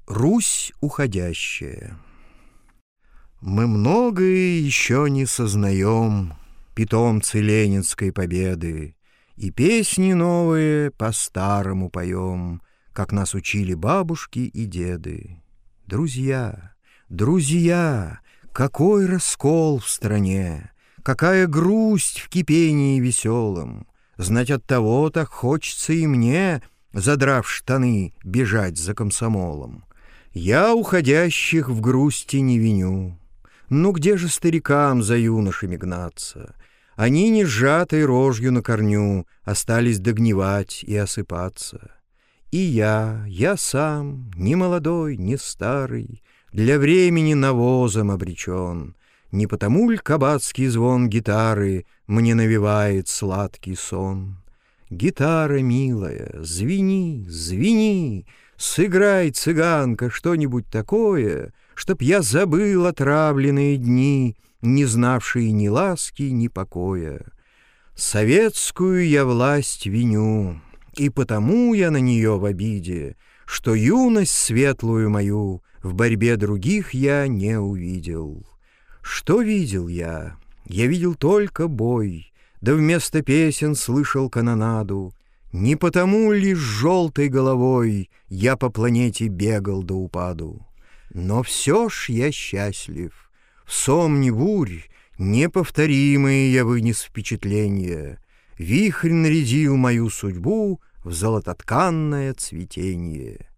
Русь уходящая. Мы многое еще не сознаем, питомцы ленинской победы, и песни новые по-старому поем, как нас учили бабушки и деды. Друзья, друзья, какой раскол в стране, какая грусть в кипении веселом! Знать оттого так хочется и мне, задрав штаны, бежать за комсомолом. Я уходящих в грусти не виню. Ну где же старикам за юношами гнаться? Они, не сжатой рожью на корню, остались догнивать и осыпаться. И я сам, ни молодой, ни старый, для времени навозом обречен. Не потому ль кабацкий звон гитары мне навевает сладкий сон? Гитара, милая, звени, звени, сыграй, цыганка, что-нибудь такое, чтоб я забыл отравленные дни, не знавшие ни ласки, ни покоя. Советскую я власть виню, и потому я на нее в обиде, что юность светлую мою в борьбе других я не увидел. Что видел я? Я видел только бой, да вместо песен слышал канонаду. Не потому ли с желтой головой я по планете бегал до упаду? Но все ж я счастлив. В сомне бурь неповторимые я вынес впечатления. Вихрь нарядил мою судьбу в золототканное цветение.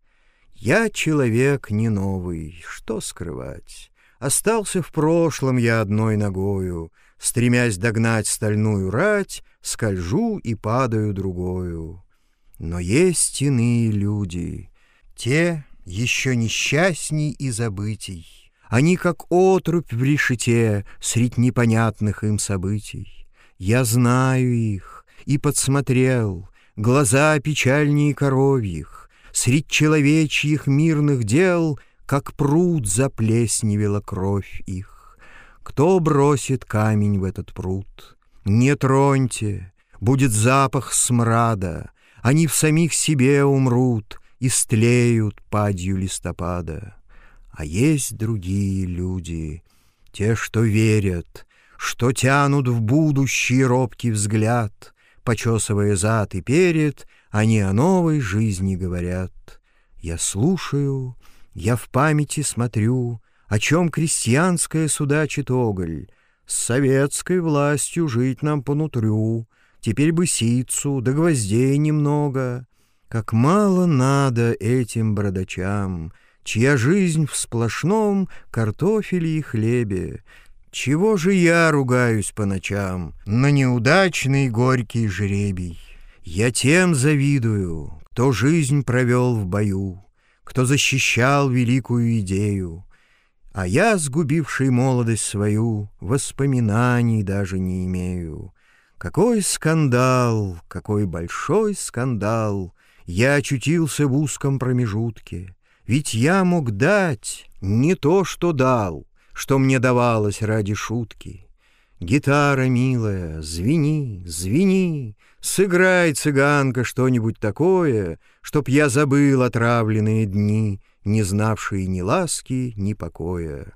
Я человек не новый, что скрывать? Остался в прошлом я одной ногою, стремясь догнать стальную рать, скольжу и падаю другою. Но есть иные люди, те еще несчастней и забытий. Они, как отрубь в решете, средь непонятных им событий. Я знаю их и подсмотрел, глаза печальнее коровьих, средь человечьих мирных дел, как пруд заплесневела кровь их. Кто бросит камень в этот пруд? Не троньте, будет запах смрада, они в самих себе умрут, истлеют падью листопада. А есть другие люди, те, что верят, что тянут в будущий робкий взгляд, почесывая зад и перед, они о новой жизни говорят. Я слушаю, я в памяти смотрю, о чем крестьянская судачит оголь. С советской властью жить нам понутрю, теперь бы ситцу, да гвоздей немного. Как мало надо этим бородачам, чья жизнь в сплошном картофеле и хлебе. Чего же я ругаюсь по ночам на неудачный горький жребий? Я тем завидую, кто жизнь провел в бою, кто защищал великую идею. А я, сгубивший молодость свою, воспоминаний даже не имею. Какой скандал, какой большой скандал! Я очутился в узком промежутке. Ведь я мог дать не то, что дал, что мне давалось ради шутки. Гитара, милая, звени, звени, сыграй, цыганка, что-нибудь такое, чтоб я забыл отравленные дни, не знавшие ни ласки, ни покоя.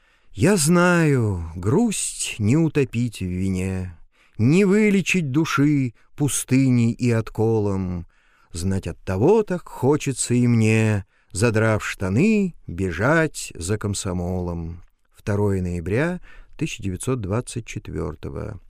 Я знаю, грусть не утопить в вине, не вылечить души пустыней и отколом. Знать оттого так хочется и мне, задрав штаны, бежать за комсомолом. 2 ноября 1924